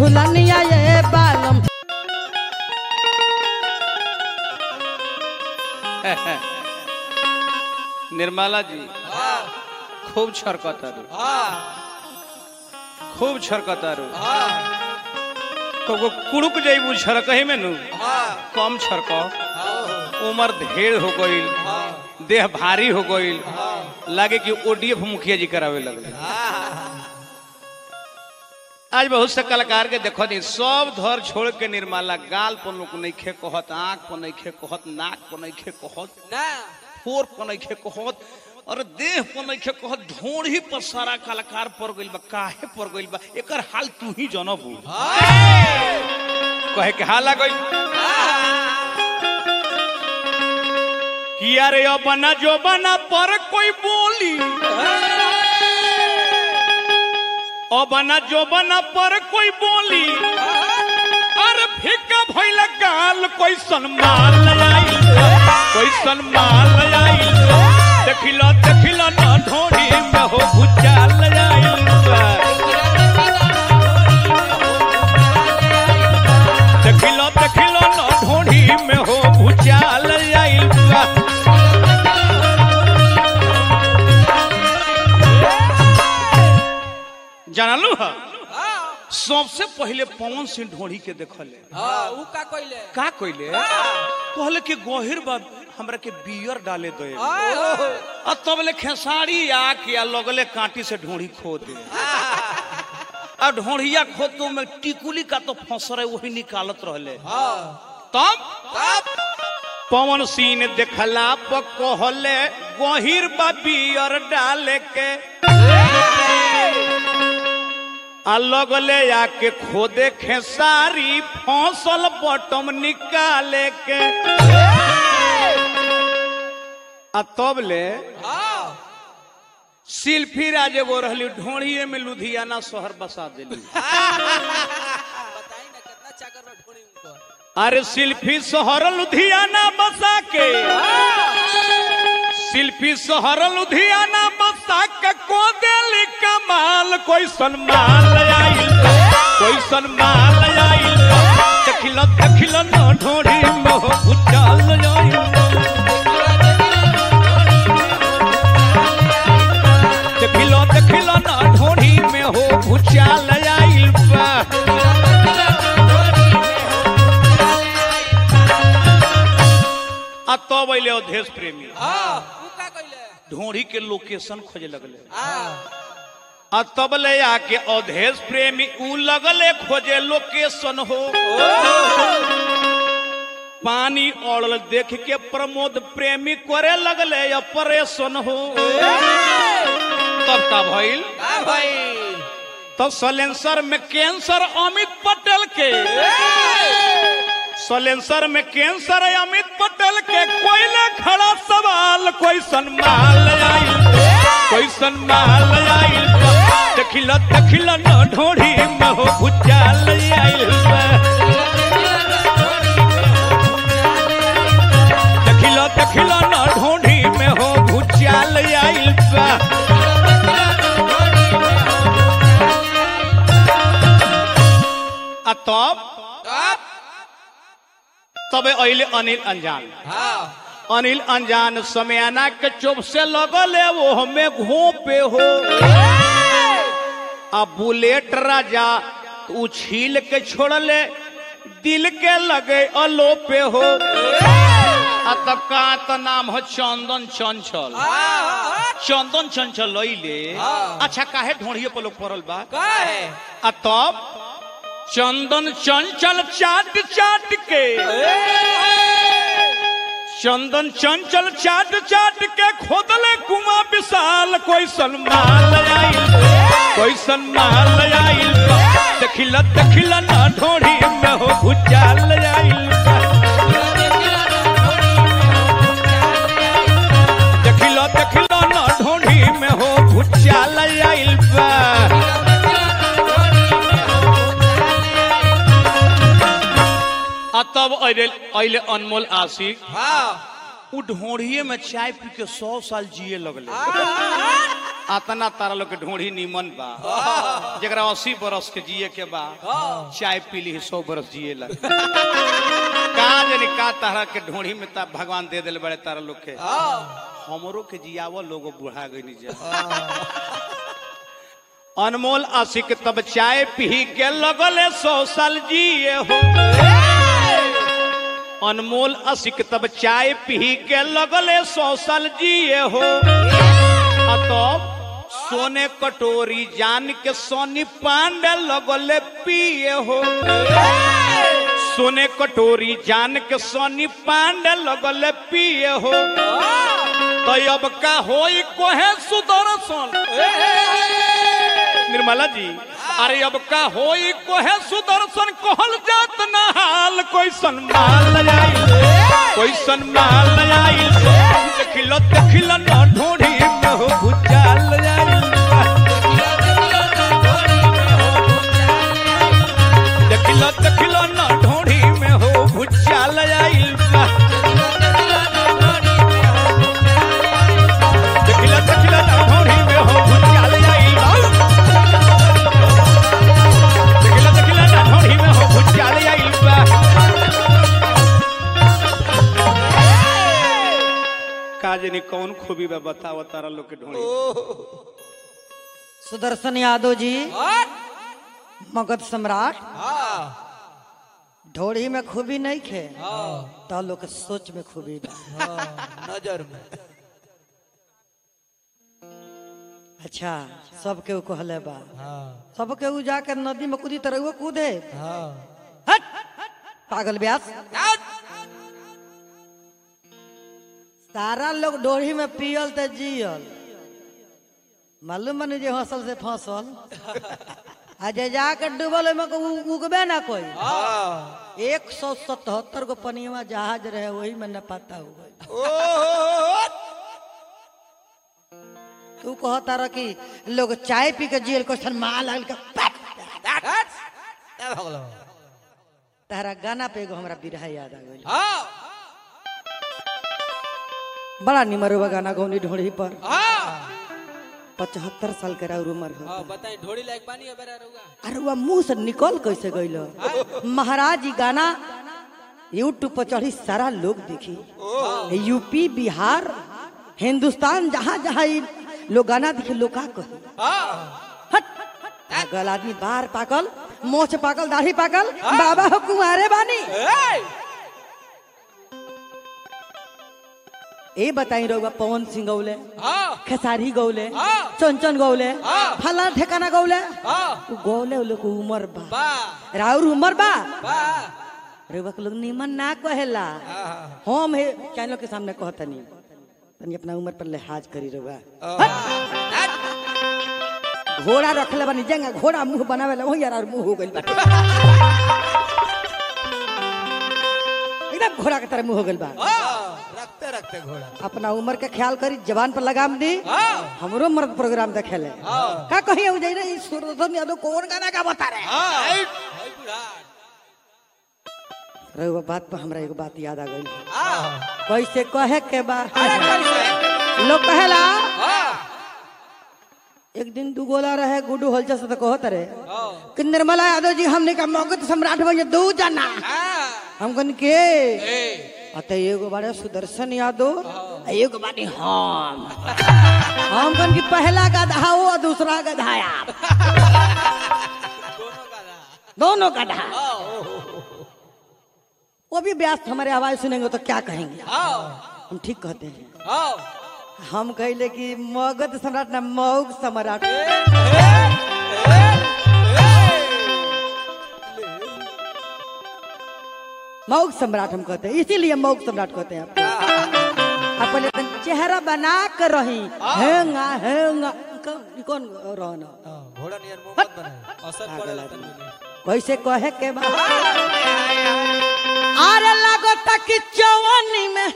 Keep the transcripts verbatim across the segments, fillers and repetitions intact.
झुलनिया ये बालम। निर्मला जी खूब छरकतारू खूब छरकतारू तो कुड़ुक जाइबू छरकही में नु कम छरक उम्र ढेर हो गई देह भारी हो गई लागे कि ओडीएफ मुखिया जी करावे लगले। आज बहुत से कलाकार के देखो नहीं सब धर छोड़ के निर्मला गाल पर नहीं खे कहत आंख पर नहीं खे कहत नाक पर नहीं खे कहत फोर पर नहीं खे कहत और देह पर नहीं खे कहत ढोड़ी पर सारा कलाकार पड़ गइल बा काहे पड़ गइल बा एकर हाल तू ही जानबू कहे के हाल आ गइल कि अरे बना जो बना पर कोई बोली ओ बना जो बना पर कोई बोली अरे फिका भइल गाल कोई सनमाल आई कोई सनमाल आई देखिलो देखिलो ना ढोड़ी में हो भुचाल आई देखिलो देखिलो ना ढोड़ी में हो भुचाल आई जानलू है सबसे पहले पवन सिंह ढोड़ी के देखले ऊ का कइले का कइले कहले कि गहिर बा हमरा के बियर डाले दे आ तब ले खेसारी आ के लगले कांटी से ढोड़ी खो दे आ ढोड़िया खोतो में टिकुली का तो फसरे वही निकालत रहले तब पवन सिंह ने देखला प कहले गहिर बा बियर डाले के लगले आके खोदे खेसारी फसल बटम निकाले के आ तब ले सिल्फी राज एगो रहली ढोड़िए में लुधियाना शहर बसा दिली बताई ना कितना चाकर बा ढोड़ी उनको अरे सिल्फी शहर लुधियाना बसा के शिल्पी शहर लुधियाना बसा के को दिली कमाल कोई सनमाल आई कोई सनमाल आई देखिलो देखिलो ना ढोड़ी में हो भुचाल आई देखिलो देखिलो ना ढोड़ी में हो भुचाल आई आ तो बोले अवधेश प्रेमी ढोड़ी के लोकेशन खोजे लगले आ तब ले आके अवधेश प्रेमी उ लगले खोजे लोकेशन हो पानी औड़ल देख के प्रमोद प्रेमी करे लगले ऑपरेशन हो तब का भइल तो सलेंसर में कैंसर अमित पटेल के सलेंसर में कैंसर अमित पटेल के कोयले खड़ा सवाल कोई सनमाल आई कोई सनमाल आई देखिला देखिला ना ढोड़ी में हो भुचाल आई देखिला देखिला ना ढोड़ी में हो भुचाल आई आ तब तबे अइले अनिल अनजान अनिल अनजान समयाना के चुप से लगले वो हमें घोपे हो अब बुलेट राजा उछील के छोड़ले दिल के लगे अलोपे हो आ तब का तो नाम हो चंदन चंचल चंदन चंचल लइले अच्छा काहे ढोड़िए पर लोग पड़ल बा आ तब चंदन चंचल चाट चाट के चंदन चंचल चाट चाट के खोदले कुआं विशाल कोई सनमाल आई कोई सनमाल आई देखिला देखिला ना ढोड़ी में हो भुचाल आई देखिला देखिला ना ढोड़ी में हो भुचाल आई तब अइले अनमोल आशिक उ ढोड़िए में चाय पी के सौ साल जिए लगले अतना तारा लोग के ढोढ़ी नीमन बा जरा अस्सी बरस के जिए के बा चाय पी ली सौ बरस जिए लग का जानी का तारा के ढोढ़ी में ता भगवान दे दिल बड़े तारा लोग के हमरो के जियावो लोगो बुढ़ा गई जा अनमोल आशिक तब चाय पी के लगले सौ साल जिए हो अनमोल आशिक तब चाय पी के लगले सौ साल जिए हो तब सोने कटोरी जान के सोनी पांडे लगले पिए हो सोने कटोरी जान के सोनी पांडे लगले पिए हो तो अब का होई कोहे सुदर्शन निर्मला जी अरे अब का होई कोहे सुदर्शन कहल जात ना हाल कोई सनमाल आई कोई सनमाल आई देखिलो देखिलो ना ढोढ़ी में हो भुजाल आई देखिलो देखिलो ना ढोढ़ी में हो भुजाल आई देखिलो देखिलो ना ढोढ़ी में हो भुजाल आई देखिलो देखिलो ना ढोढ़ी में हो भुजाल आई काजनी कौन खूबी बा बताओ तारा लोग के ढोढ़ी सुदर्शन यादव जी मगध सम्राट ढोड़ी में खूबी नहीं खे तो लोग के सोच में खूबी बा नजर में अच्छा सबके ऊ कहले बा सबके ऊ जाके नदी में कूदी तरह कूदे हट पागल ब्यास सारा लोग डोरी में पियल ते जियल मालूम बनी जे हौसल से फसल आज जाके डूबल में उगबे ना कोई एक सौ सतहत्तर गो पनिया जहाज रहे वही में न पता हो गई तू कहता रह कि लोग चाय पी के जियल क्वेश्चन माल तारा गाना पे एगो हमरा बिरहा याद आ गई बड़ा निमरुआ गाना गौनी ढोड़ी पर पचहत्तर साल के राउर उम्र हो बताई ढोड़ी लायक पानी है बेरा रुआ अरे वह मुंह से निकल कैसे गइल महाराज जी गाना यूट्यूब पर चढ़ी सारा लोग देखी यूपी बिहार हिंदुस्तान जहाँ जहाँ लोग गाना देखे लोग का कही हट पागल आदमी बाहर पागल मोछ पागल दाढ़ी पागल बाबा हो कुंवारे बानी ए बताई रहुआ पवन सिंह गौले खेसारी गौले चंचन गौले फला ठेकाना गौले गौले लोग उमर बा राउर उमर बा रहुआ के लोग निमन ना कहेला हम हे चैनल के सामने कहतनी तनी अपना उम्र पर लिहाज करी रहुआ घोड़ा रखले बनी जंगा घोड़ा मुंह बनावेला वही यार मुंह हो गइल बाटे एकदम घोड़ा के तरह मुंह हो गइल बा रखते रखते घोड़ा अपना उम्र के ख्याल करी जवान पर लगाम दी हमरो मर्द प्रोग्राम देखेले का कहिए हो जाई रे सुरधन यादव कौन गाना का बता रहे रे वो बात पर हमरा एगो बात याद आ गई कैसे कहे के बा लोग कहेला एक दिन दू गोला रहे गुडू हलचल से तो कहत रहे कि निर्मला यादव जी हमने का मगध सम्राट बने दो जना हम कन के अत एगो बारे सुदर्शन यादव एगो बानी हम हम कन की पहला गधा हो और दूसरा गधाया दोनों गधा वो भी व्यस्त हमारे आवाज सुनेंगे तो क्या कहेंगे हम ठीक कहते हैं हम कहले कि मगध सम्राट ना मौग सम्राट मौग सम्राट हम कहते हैं इसीलिए मौग सम्राट कहते हैं आप पहले चेहरा बना कर रही हेंगा हेंगा कौन रहना घोड़ा नियर मुंह मत बनाए असर पड़ेला कैसे कहे के बा अरे लागो तक जवानी में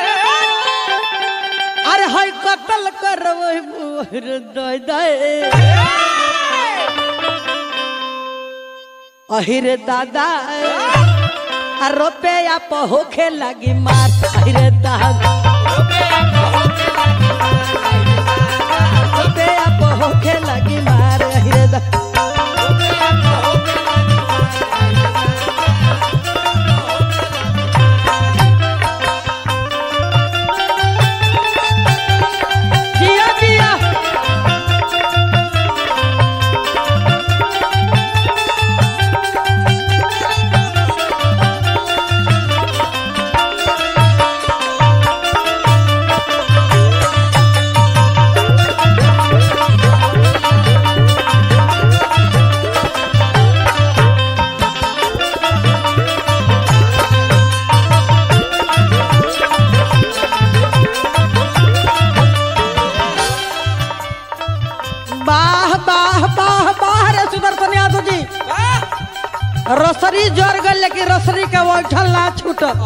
अरे हाय कत्ल करवै हृदय दे अहिरे दादा आ रुपया पे होखे लगी मार अहिरे दादा रुपया पे होखे लगी मार रुपया वाह वाह वाह वाह रे सुदर्शन यादव जी रसरी जोर गल लेकिन रसरी के उठल ना छूटल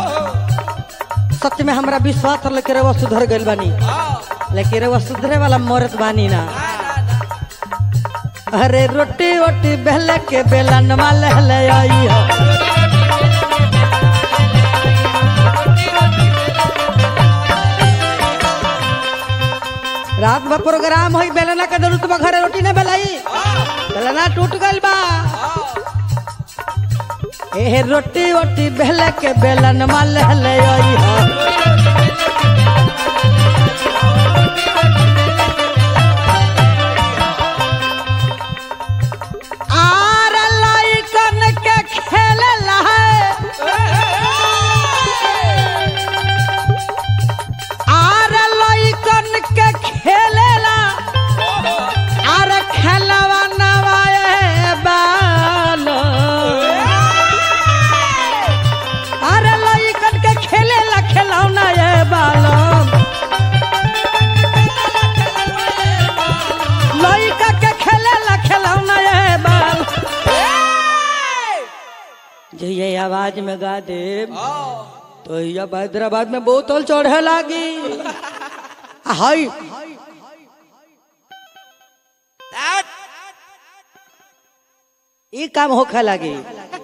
सच में हमरा विश्वास लेके रे वो सुधर गइल बानी लेकिन रे वो सुधरे वाला मरत बानी ना अरे रोटी रोटी बेल के बेलन वाले ले आई हो रात में प्रोग्राम होई बेलना के दरू तुम घरे रोटी न बेलाई बेलना टूट गइल बा ए रोटी रोटी बेल के बेलन वाले ले आई हो आर लइकन के खेलला है आर लइकन के खेलला आर खेलवा नवाए बाल आर लइकन के खेलला खेलौना ए बाल लइका के खेलला खेलौना ए बाल जे ये आवाज में गा दे तो ये हैदराबाद में बोतल चढ़े लागी हाय ये काम होखे लागी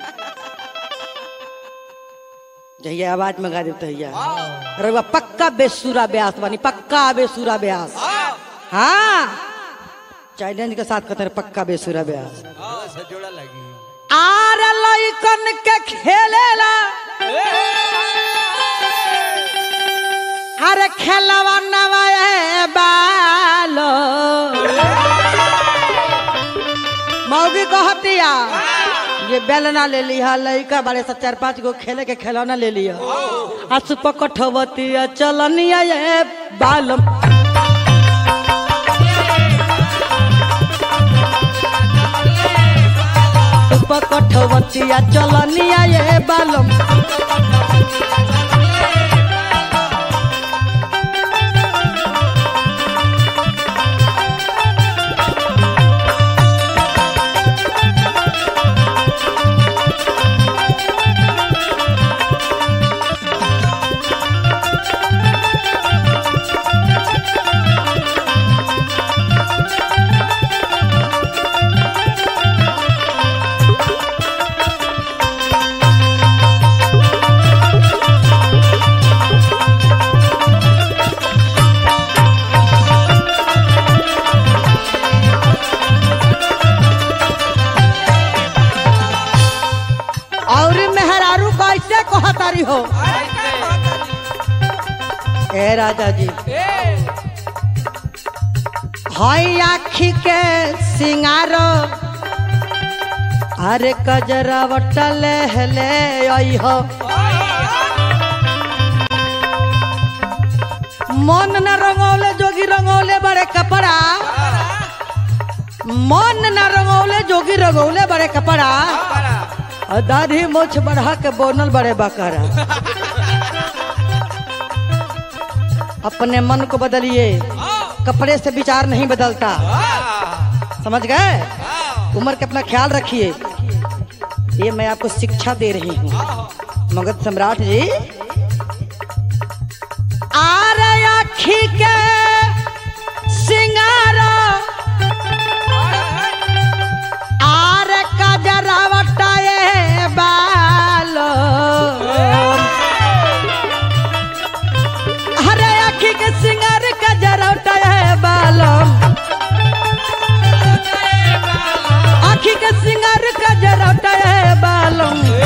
जहिए आवाज में गा दे तहिया अरे बा पक्का बेसुरा ब्यास बानी पक्का बेसुरा ब्यास हाँ चैलेंज के साथ कहते पक्का बेसुरा ब्यास जोड़ा लगी आर लइकन के खेलेला अरे खेलवा नवाए बालो मौगी कहतिया ये बेलना ले लिया लइका बड़े से चार पांच गो खेले के खिलौना ले लिया असुप कठवतिया चलनिया ये बालम कठवतिया चलनिया ये बालम हो ए राजा जी हाय आखी के सिंगार अरे कजरा वटले हले आई हो मन न रंगोले जोगी रंगोले बड़े कपड़ा मन न रंगोले जोगी रंगोले बड़े कपड़ा दाढ़ी मोछ बढ़ा के बोनल बड़े बकरा अपने मन को बदलिए कपड़े से विचार नहीं बदलता समझ गए उम्र के अपना ख्याल रखिए ये मैं आपको शिक्षा दे रही हूँ मगध सम्राट जी आरे आखी के सिंगार आरे कजरा वटाए बाल अरे आखी के सिंगार कजरा वटाए बाल आखी के सिंगार कजरा वटाए बाल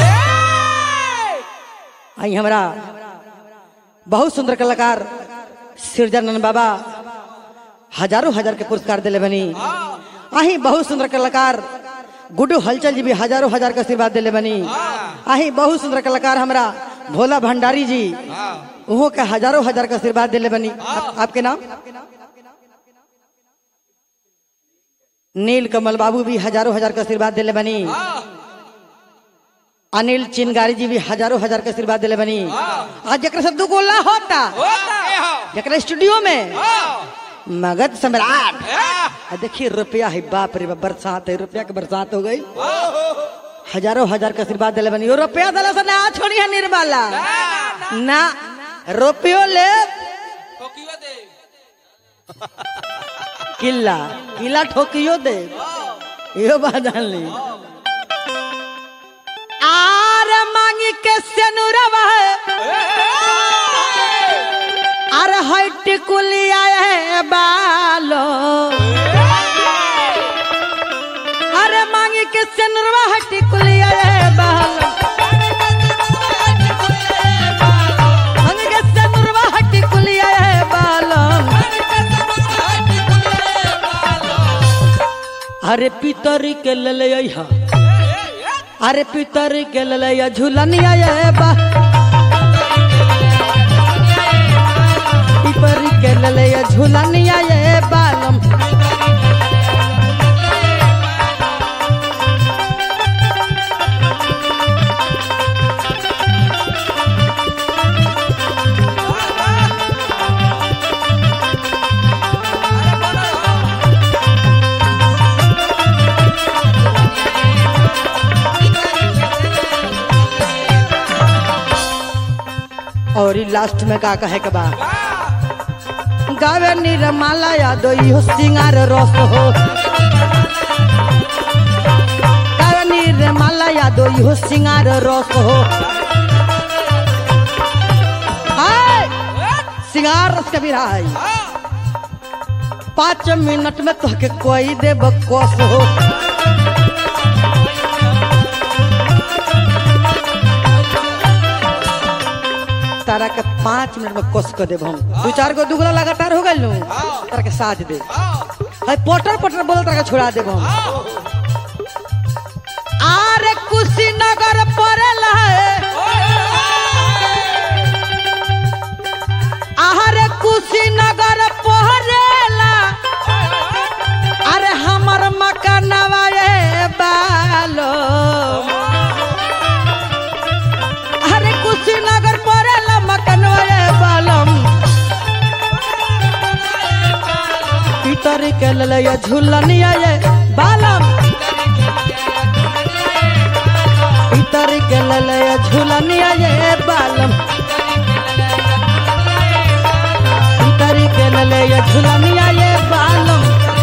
आई हमरा बहुत सुंदर कलाकार सिरजानंद बाबा हजारों हजार के पुरस्कार दिले बनी आही बहुत सुंदर कलाकार गुड्डू हलचल जी भी हजारों हजार का आशीर्वाद दिले बनी आही बहुत सुंदर कलाकार हमरा भोला भंडारी जी उहो के हजारों हजार का आशीर्वाद दिले बनी आ, आपके नाम नील कमल बाबू भी हजारों हजार का आशीर्वाद दिले बनी अनिल चिनगारी जी भी हजारों हजार का आशीर्वाद दिले बनी आज जकरा से दो गोला होता जकरा स्टूडियो में मगध सम्राट। आ देखिए रुपया है, बाप रे बाप, बरसात है, रुपया के बरसात हो गई। हजारों हजार का आशीर्वाद दिले बनी, रुपया दिला से ना छोड़ी है निर्मला ना, रुपयो ले ठोकियो दे किला किला ठोकियो दे, यो बात जान ली। आर मांगी के सेनुरवा अरे हट कुलिया है बालो, अरे मांगी के सेनुरवा हट कुलिया है बालो, मांगी के सेनुरवा हट कुलिया है बालो। अरे पितरी के लले हा, अरे पितरी के लले झूलनिया ये बा, पितरी के लले झूलनिया ये बालम। और लास्ट में का कहे के बा, गावे निरमाला यादो इहो सिंगार रस हो, गावे निरमाला यादो इहो सिंगार रस हो। हाय सिंगार रस कभी रहा है, पाँच मिनट में तो के कोई दे बकवास हो। तारा के पाँच मिनट में कोस कर देब हम, दू चार गो दुगला लगातार हो गए तारा के साथ दे, है पटर पटर बोल तारा के छोड़ा देब हम। आरे कुशीनगर पड़ेला है, आरे कुशीनगर पड़ेला, अरे हमर मकानवा ये बालो, अरे कुशीनगर पड़ेला मकानवा ये बालम। पितरी के लले झूलनिया ये बालम, पितरी के लले झूलनिया ये बालम, पितरी के लले झूलनिया ये बालम,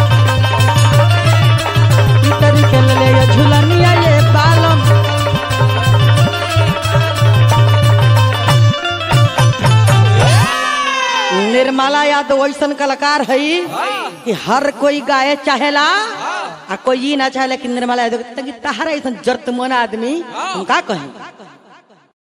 पितरी के लले झूलनिया ये बालम। निर्मला यादव ऐसा कलाकार है कि हर कोई गाए चाहेला, आ कोई ना चाहे, लेकिन निर्मला यादव तहारा ऐसा जरूरतमंद आदमी हम का कहें।